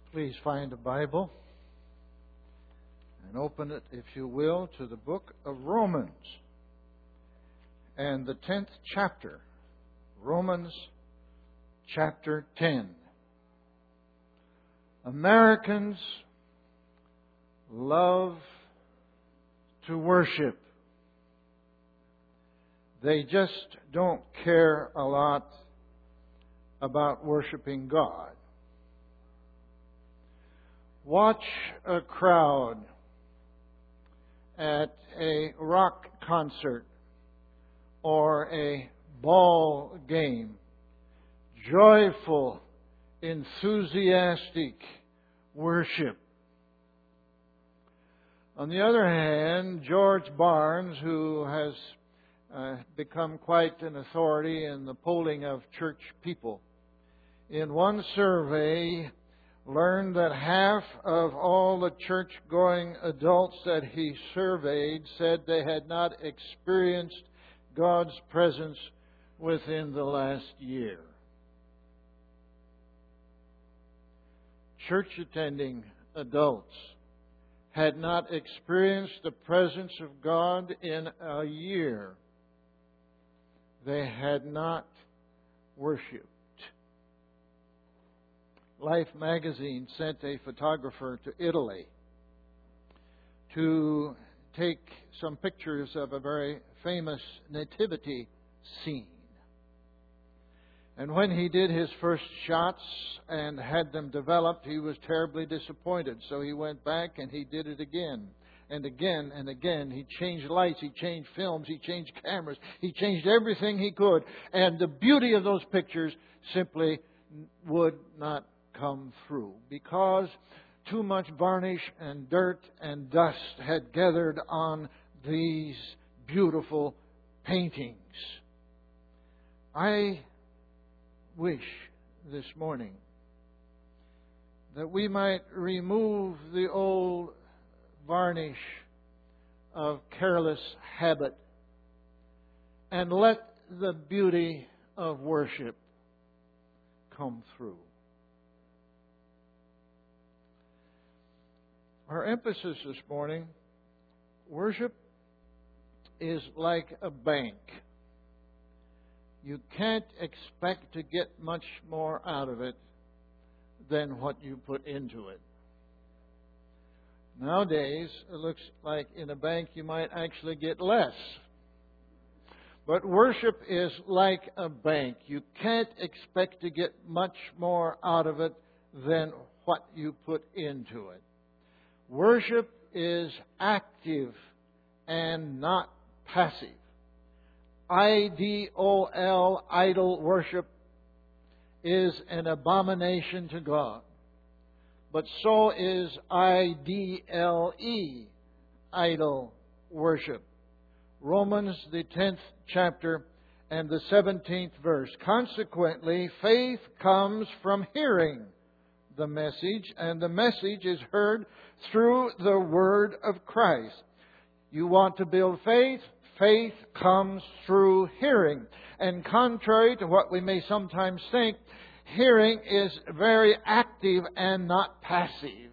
Please find a Bible and open it, if you will, to the book of Romans and the 10th chapter. Romans chapter 10. Americans love to worship. They just don't care a lot about worshiping God. Watch a crowd at a rock concert or a ball game. Joyful, enthusiastic worship. On the other hand, George Barnes, who has become quite an authority in the polling of church people, in one survey learned that half of all the church-going adults that he surveyed said they had not experienced God's presence within the last year. Church-attending adults had not experienced the presence of God in a year. They had not worshipped. Life magazine sent a photographer to Italy to take some pictures of a very famous nativity scene. And when he did his first shots and had them developed, he was terribly disappointed. So he went back and he did it again and again and again. He changed lights, he changed films, he changed cameras, he changed everything he could. And the beauty of those pictures simply would not come through because too much varnish and dirt and dust had gathered on these beautiful paintings. I wish this morning that we might remove the old varnish of careless habit and let the beauty of worship come through. Our emphasis this morning, worship is like a bank. You can't expect to get much more out of it than what you put into it. Nowadays, it looks like in a bank you might actually get less. But worship is like a bank. You can't expect to get much more out of it than what you put into it. Worship is active and not passive. IDOL, idol worship, is an abomination to God. But so is IDLE, idol worship. Romans, the 10th chapter and the 17th verse. Consequently, faith comes from hearing the message, and the message is heard through the word of Christ. You want to build faith? Faith comes through hearing. And contrary to what we may sometimes think, hearing is very active and not passive.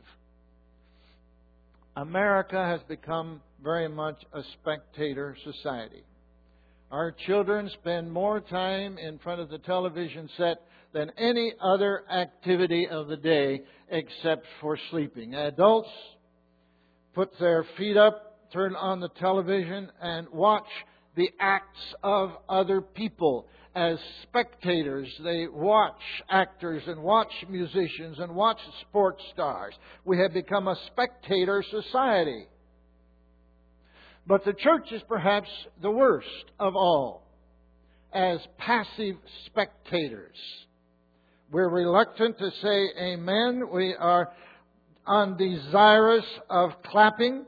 America has become very much a spectator society. Our children spend more time in front of the television set than any other activity of the day except for sleeping. Adults put their feet up, turn on the television, and watch the acts of other people. As spectators, they watch actors and watch musicians and watch sports stars. We have become a spectator society. But the church is perhaps the worst of all, as passive spectators. We're reluctant to say amen. We are undesirous of clapping.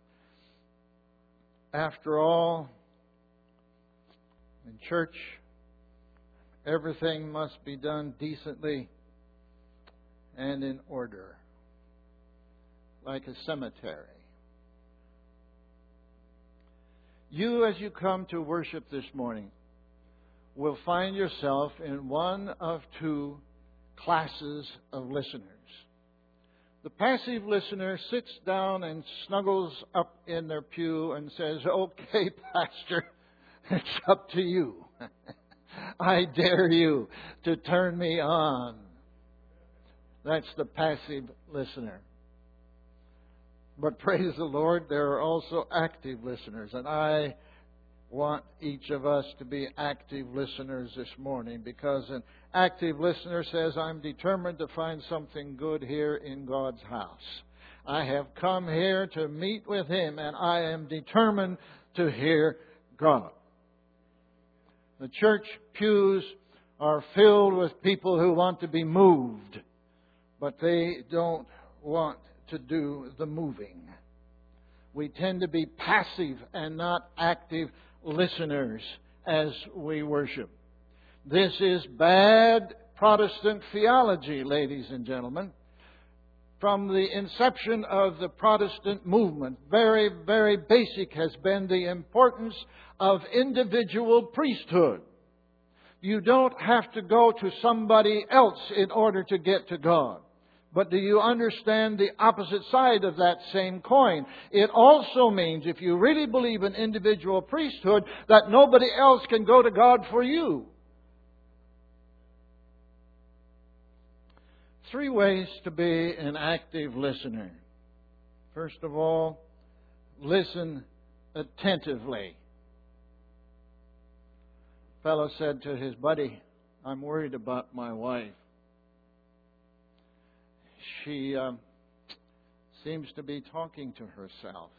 After all, in church, everything must be done decently and in order, like a cemetery. You, as you come to worship this morning, will find yourself in one of two classes of listeners. The passive listener sits down and snuggles up in their pew and says, "Okay, Pastor, it's up to you. I dare you to turn me on." That's the passive listener. But praise the Lord, there are also active listeners. And I want each of us to be active listeners this morning, because an active listener says, "I'm determined to find something good here in God's house. I have come here to meet with Him, and I am determined to hear God." The church pews are filled with people who want to be moved, but they don't want to do the moving. We tend to be passive and not active listeners as we worship. This is bad Protestant theology, ladies and gentlemen. From the inception of the Protestant movement, very, very basic has been the importance of individual priesthood. You don't have to go to somebody else in order to get to God. But do you understand the opposite side of that same coin? It also means, if you really believe in individual priesthood, that nobody else can go to God for you. 3 ways to be an active listener. First of all, listen attentively. A fellow said to his buddy, "I'm worried about my wife. She seems to be talking to herself."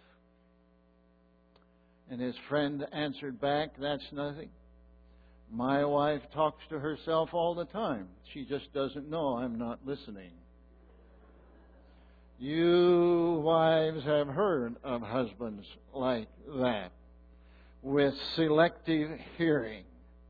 And his friend answered back, "That's nothing. My wife talks to herself all the time. She just doesn't know I'm not listening." You wives have heard of husbands like that, with selective hearing.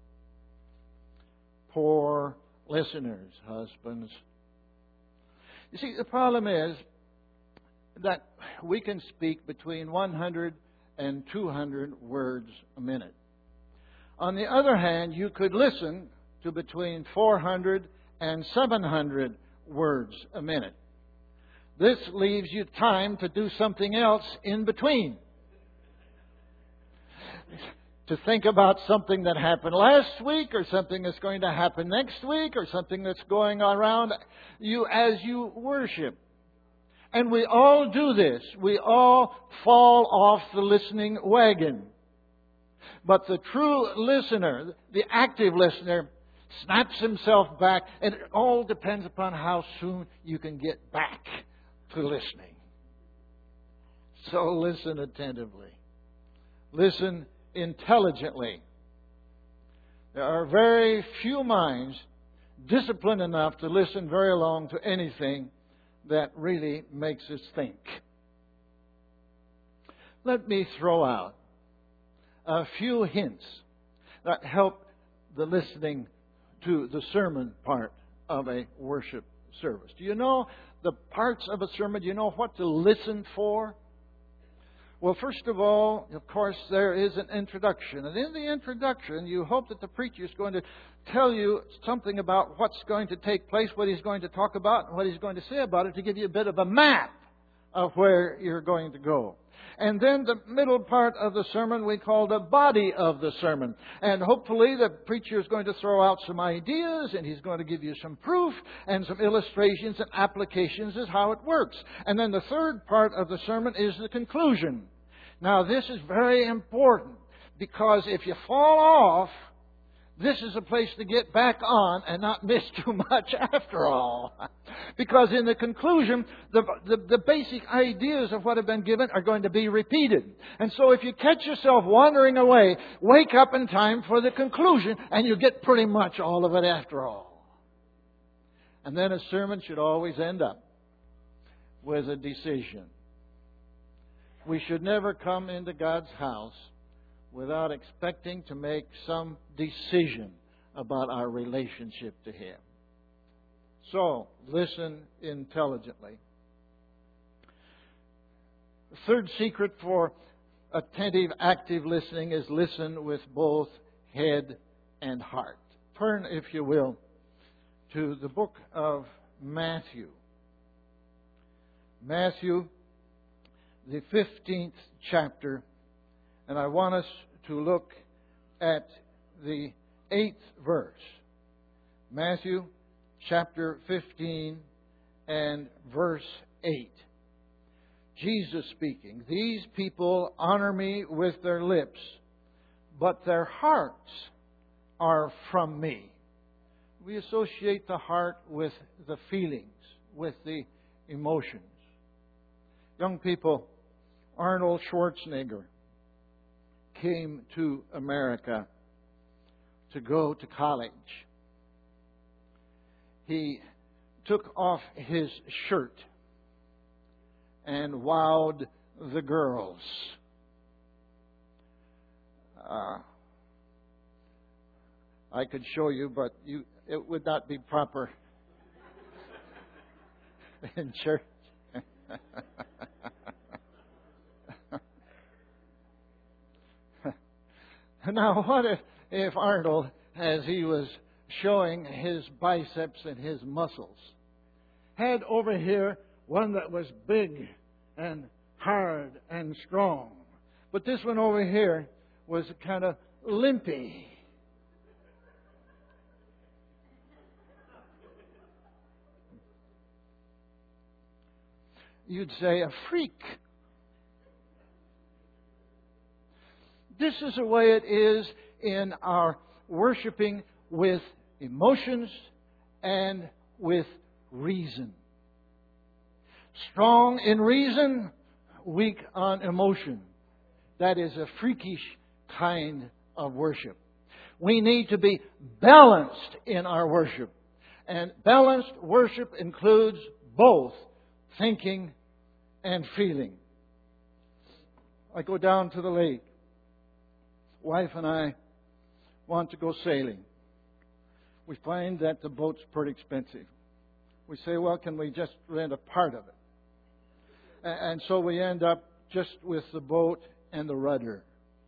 Poor listeners, husbands. You see, the problem is that we can speak between 100 and 200 words a minute. On the other hand, you could listen to between 400 and 700 words a minute. This leaves you time to do something else in between. To think about something that happened last week, or something that's going to happen next week, or something that's going on around you as you worship. And we all do this. We all fall off the listening wagon. But the true listener, the active listener, snaps himself back, and it all depends upon how soon you can get back to listening. So listen attentively. Listen intelligently. There are very few minds disciplined enough to listen very long to anything that really makes us think. Let me throw out a few hints that help the listening to the sermon part of a worship service. Do you know the parts of a sermon? Do you know what to listen for? Well, first of all, of course, there is an introduction. And in the introduction, you hope that the preacher is going to tell you something about what's going to take place, what he's going to talk about, and what he's going to say about it, to give you a bit of a map of where you're going to go. And then the middle part of the sermon we call the body of the sermon. And hopefully the preacher is going to throw out some ideas, and he's going to give you some proof and some illustrations and applications as how it works. And then the third part of the sermon is the conclusion. Now this is very important, because if you fall off, this is a place to get back on and not miss too much after all. Because in the conclusion, the basic ideas of what have been given are going to be repeated. And so if you catch yourself wandering away, wake up in time for the conclusion, and you get pretty much all of it after all. And then a sermon should always end up with a decision. We should never come into God's house without expecting to make some decision about our relationship to Him. So, listen intelligently. The third secret for attentive, active listening is listen with both head and heart. Turn, if you will, to the book of Matthew. Matthew, the 15th chapter, and I want us to look at the 8th verse. Matthew chapter 15 and verse 8. Jesus speaking, "These people honor me with their lips, but their hearts are from me." We associate the heart with the feelings, with the emotions. Young people, Arnold Schwarzenegger came to America to go to college. He took off his shirt and wowed the girls. I could show you, but it would not be proper in church. Now, what if Arnold, as he was showing his biceps and his muscles, had over here one that was big and hard and strong, but this one over here was kind of limpy? You'd say a freak. This is the way it is in our worshiping with emotions and with reason. Strong in reason, weak on emotion. That is a freakish kind of worship. We need to be balanced in our worship. And balanced worship includes both thinking and feeling. I go down to the lake. Wife and I want to go sailing. We find that the boat's pretty expensive. We say, well, can we just rent a part of it? And so we end up just with the boat and the rudder.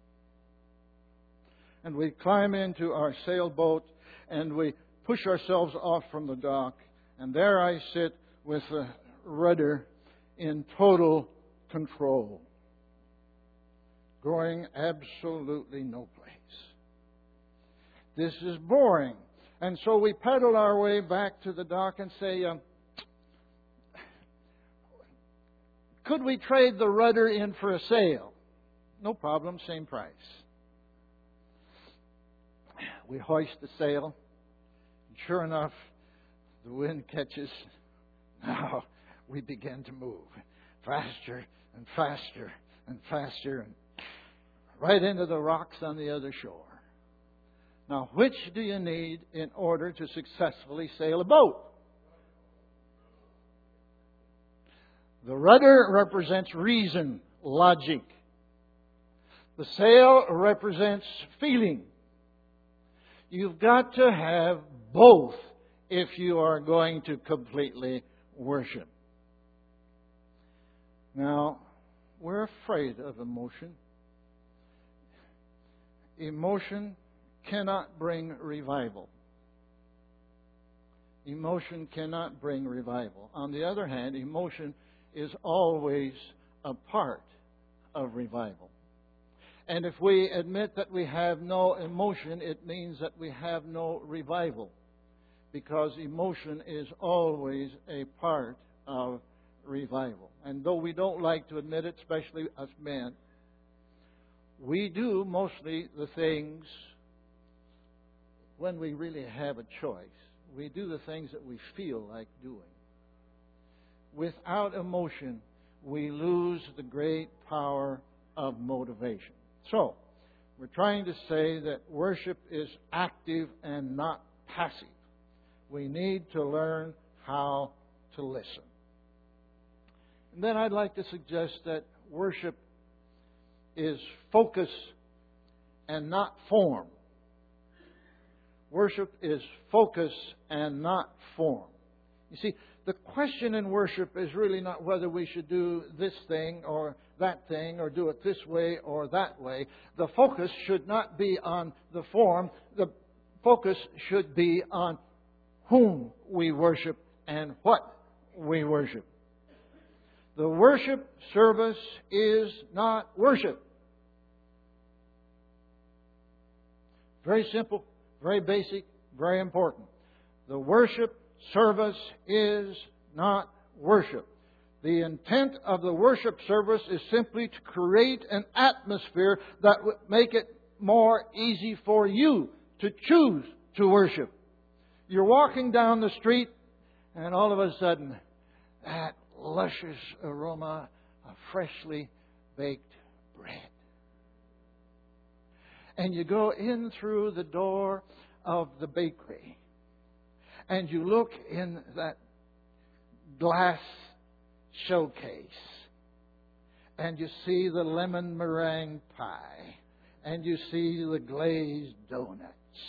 And we climb into our sailboat and we push ourselves off from the dock. And there I sit with the rudder in total control, going absolutely no place. This is boring. And so we paddle our way back to the dock and say, could we trade the rudder in for a sail? No problem, same price. We hoist the sail. And sure enough, the wind catches. Now we begin to move faster and faster and faster, and right into the rocks on the other shore. Now, which do you need in order to successfully sail a boat? The rudder represents reason, logic. The sail represents feeling. You've got to have both if you are going to completely worship. Now, we're afraid of emotion. Emotion cannot bring revival. Emotion cannot bring revival. On the other hand, emotion is always a part of revival. And if we admit that we have no emotion, it means that we have no revival. Because emotion is always a part of revival. And though we don't like to admit it, especially us men, we do mostly the things when we really have a choice. We do the things that we feel like doing. Without emotion, we lose the great power of motivation. So, we're trying to say that worship is active and not passive. We need to learn how to listen. And then I'd like to suggest that worship is focus and not form. Worship is focus and not form. You see, the question in worship is really not whether we should do this thing or that thing or do it this way or that way. The focus should not be on the form. The focus should be on whom we worship and what we worship. The worship service is not worship. Very simple, very basic, very important. The worship service is not worship. The intent of the worship service is simply to create an atmosphere that would make it more easy for you to choose to worship. You're walking down the street and all of a sudden that luscious aroma of freshly baked bread. And you go in through the door of the bakery and you look in that glass showcase and you see the lemon meringue pie and you see the glazed donuts.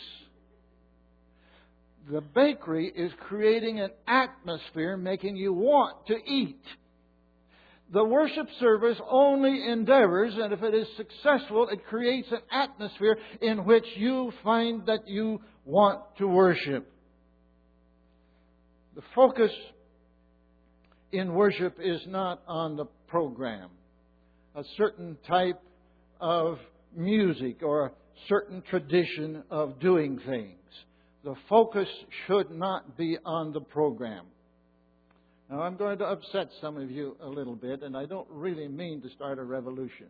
The bakery is creating an atmosphere making you want to eat. The worship service only endeavors, and if it is successful, it creates an atmosphere in which you find that you want to worship. The focus in worship is not on the program, a certain type of music or a certain tradition of doing things. The focus should not be on the program. Now, I'm going to upset some of you a little bit, and I don't really mean to start a revolution.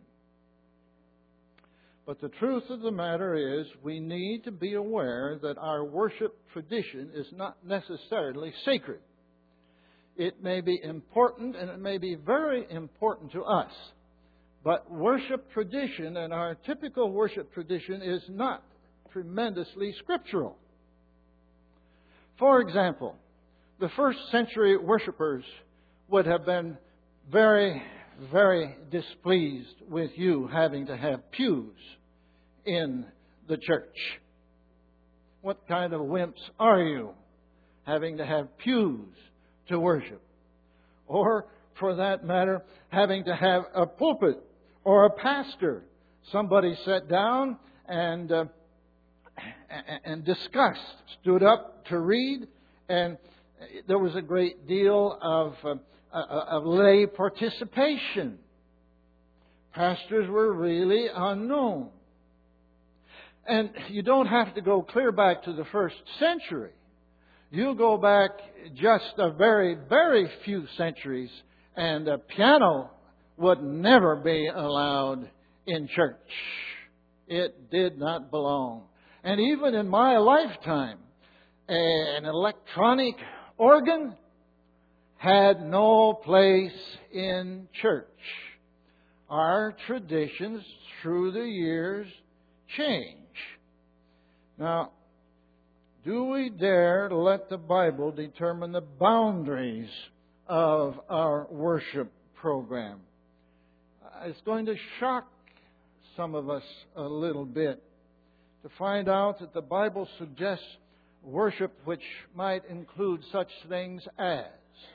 But the truth of the matter is, we need to be aware that our worship tradition is not necessarily sacred. It may be important, and it may be very important to us. But worship tradition, and our typical worship tradition, is not tremendously scriptural. For example, the first century worshippers would have been very, very displeased with you having to have pews in the church. What kind of wimps are you having to have pews to worship? Or, for that matter, having to have a pulpit or a pastor. Somebody sat down and discussed, stood up to read, and there was a great deal of lay participation. Pastors were really unknown. And you don't have to go clear back to the first century. You go back just a very, very few centuries, and a piano would never be allowed in church. It did not belong. And even in my lifetime, an electronic organ had no place in church. Our traditions through the years change. Now, do we dare to let the Bible determine the boundaries of our worship program? It's going to shock some of us a little bit to find out that the Bible suggests worship which might include such things as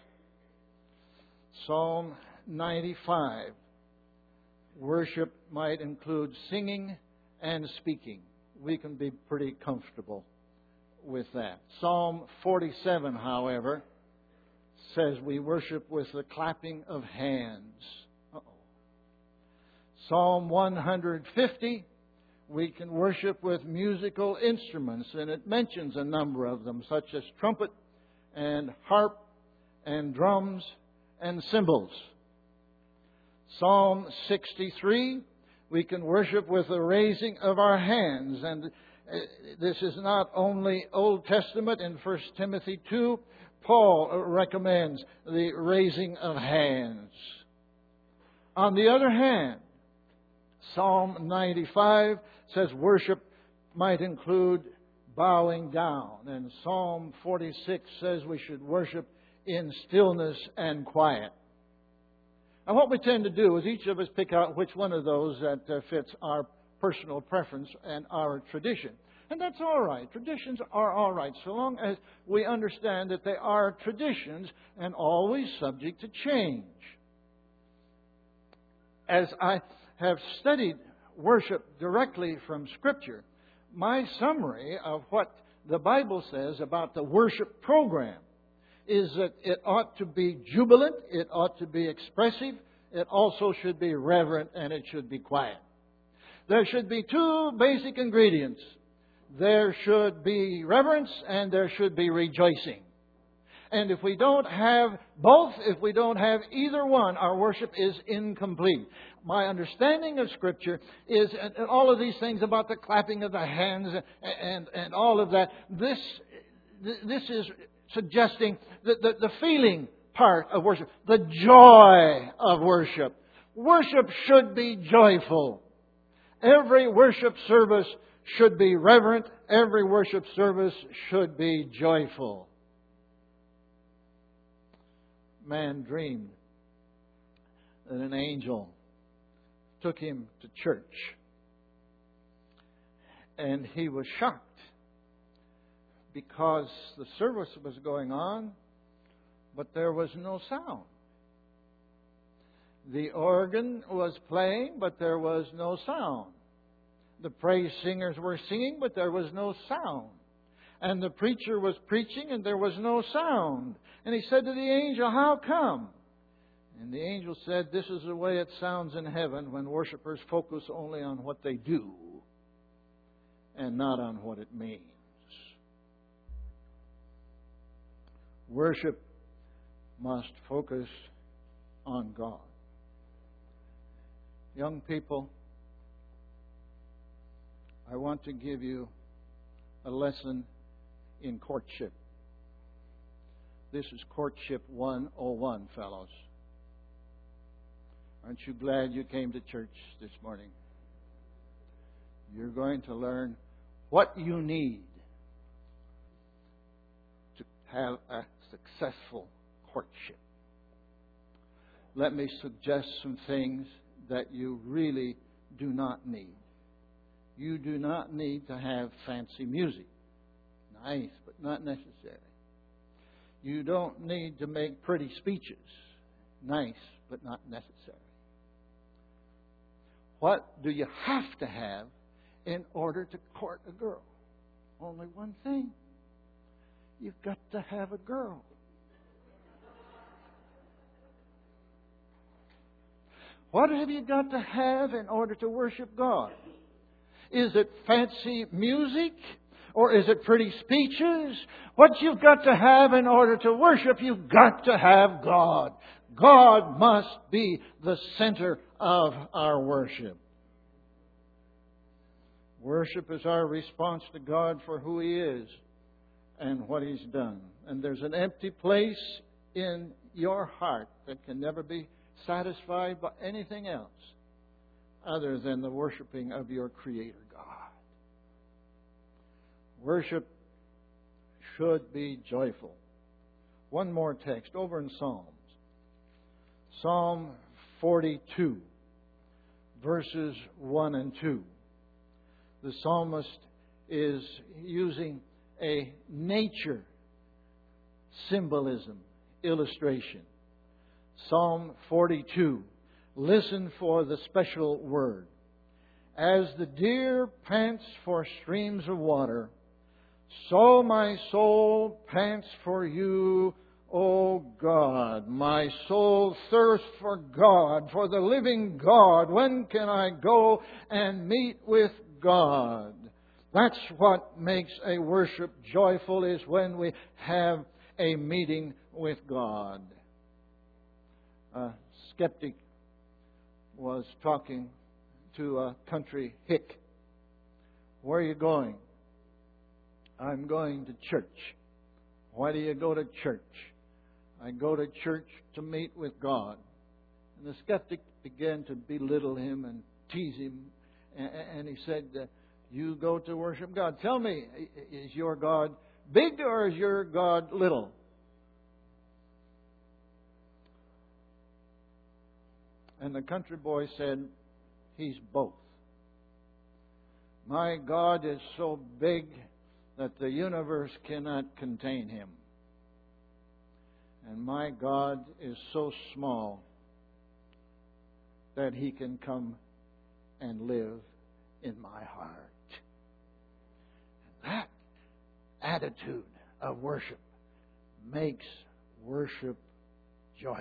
Psalm 95. Worship might include singing and speaking. We can be pretty comfortable with that. Psalm 47, however, says we worship with the clapping of hands. Psalm 150, we can worship with musical instruments, and it mentions a number of them, such as trumpet and harp and drums and cymbals. Psalm 63, we can worship with the raising of our hands, and this is not only Old Testament. In 1 Timothy 2, Paul recommends the raising of hands. On the other hand, Psalm 95 says worship might include bowing down. And Psalm 46 says we should worship in stillness and quiet. And what we tend to do is each of us pick out which one of those that fits our personal preference and our tradition. And that's all right. Traditions are all right, so long as we understand that they are traditions and always subject to change. As I have studied worship directly from Scripture, my summary of what the Bible says about the worship program is that it ought to be jubilant, it ought to be expressive, it also should be reverent, and it should be quiet. There should be two basic ingredients. There should be reverence and there should be rejoicing. And if we don't have both, if we don't have either one, our worship is incomplete. My understanding of Scripture is and all of these things about the clapping of the hands and all of that. This is suggesting the feeling part of worship, the joy of worship. Worship should be joyful. Every worship service should be reverent. Every worship service should be joyful. Man dreamed that an angel took him to church. And he was shocked because the service was going on, but there was no sound. The organ was playing, but there was no sound. The praise singers were singing, but there was no sound. And the preacher was preaching, and there was no sound. And he said to the angel, "How come?" And the angel said, "This is the way it sounds in heaven when worshipers focus only on what they do and not on what it means." Worship must focus on God. Young people, I want to give you a lesson in courtship. This is Courtship 101, fellows. Aren't you glad you came to church this morning? You're going to learn what you need to have a successful courtship. Let me suggest some things that you really do not need. You do not need to have fancy music. Nice, but not necessary. You don't need to make pretty speeches. Nice, but not necessary. What do you have to have in order to court a girl? Only one thing. You've got to have a girl. What have you got to have in order to worship God? Is it fancy music? Or is it pretty speeches? What you've got to have in order to worship, you've got to have God. God must be the center of our worship. Worship is our response to God for who He is and what He's done. And there's an empty place in your heart that can never be satisfied by anything else other than the worshiping of your Creator God. Worship should be joyful. One more text over in Psalms. Psalm 42, verses 1 and 2. The psalmist is using a nature symbolism, illustration. Psalm 42. Listen for the special word. As the deer pants for streams of water, so my soul pants for you, O God. My soul thirsts for God, for the living God. When can I go and meet with God? That's what makes a worship joyful, is when we have a meeting with God. A skeptic was talking to a country hick. Where are you going? I'm going to church. Why do you go to church? I go to church to meet with God. And the skeptic began to belittle him and tease him. And he said, you go to worship God. Tell me, is your God big or is your God little? And the country boy said, He's both. My God is so big that the universe cannot contain Him. And my God is so small that He can come and live in my heart. And that attitude of worship makes worship joyful.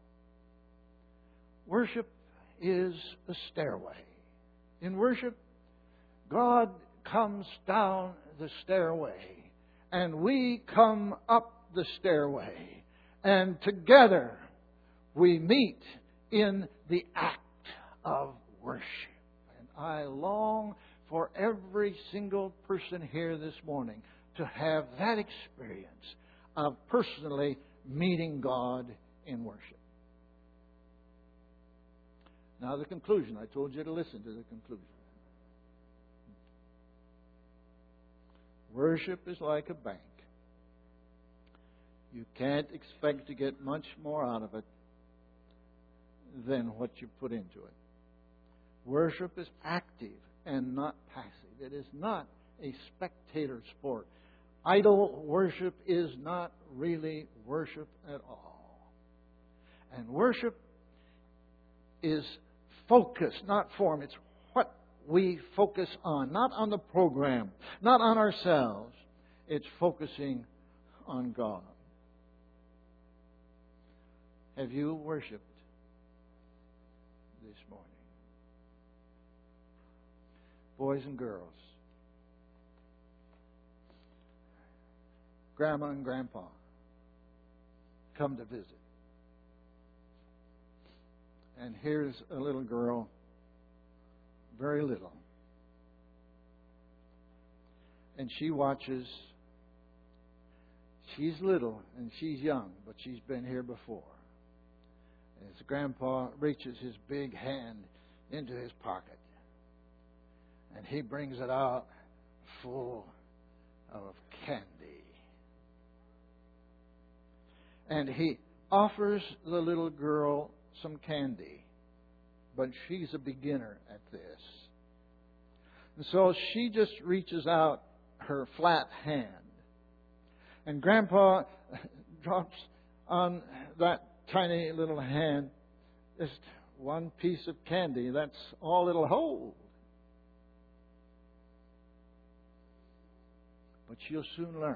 Worship is a stairway. In worship, God comes down the stairway, and we come up the stairway, and together we meet in the act of worship. And I long for every single person here this morning to have that experience of personally meeting God in worship. Now the conclusion. I told you to listen to the conclusion. Worship is like a bank. You can't expect to get much more out of it than what you put into it. Worship is active and not passive. It is not a spectator sport. Idol worship is not really worship at all. And worship is focus, not form. It's what we focus on, not on the program, not on ourselves. It's focusing on God. Have you worshiped this morning? Boys and girls, Grandma and Grandpa come to visit. And here's a little girl, very little. And she watches. She's little and she's young, but she's been here before. As Grandpa reaches his big hand into his pocket, and he brings it out full of candy. And he offers the little girl some candy, but she's a beginner at this. And so she just reaches out her flat hand, and Grandpa drops on that tiny little hand just one piece of candy. That's all it'll hold. But she'll soon learn.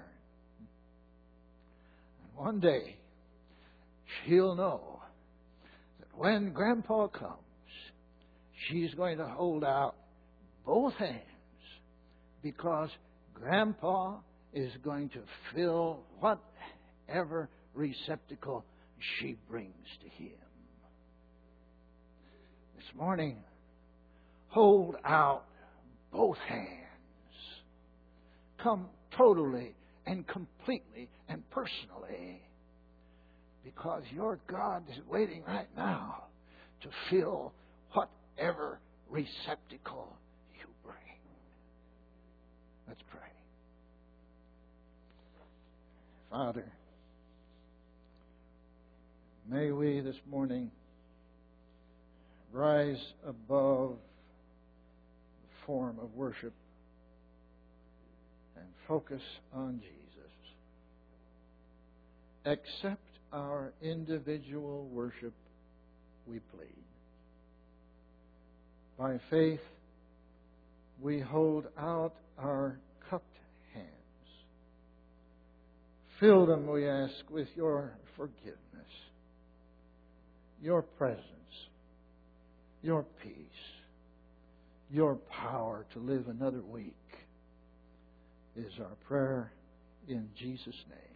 And one day, she'll know that when Grandpa comes, she's going to hold out both hands, because Grandpa is going to fill whatever receptacle she brings to him. This morning, hold out both hands. Come totally and completely and personally, because your God is waiting right now to fill whatever receptacle you bring. Let's pray. Father, may we this morning rise above the form of worship and focus on Jesus. Accept our individual worship, we plead. By faith, we hold out our cupped hands. Fill them, we ask, with your forgiveness, your presence, your peace, your power to live another week is our prayer in Jesus' name.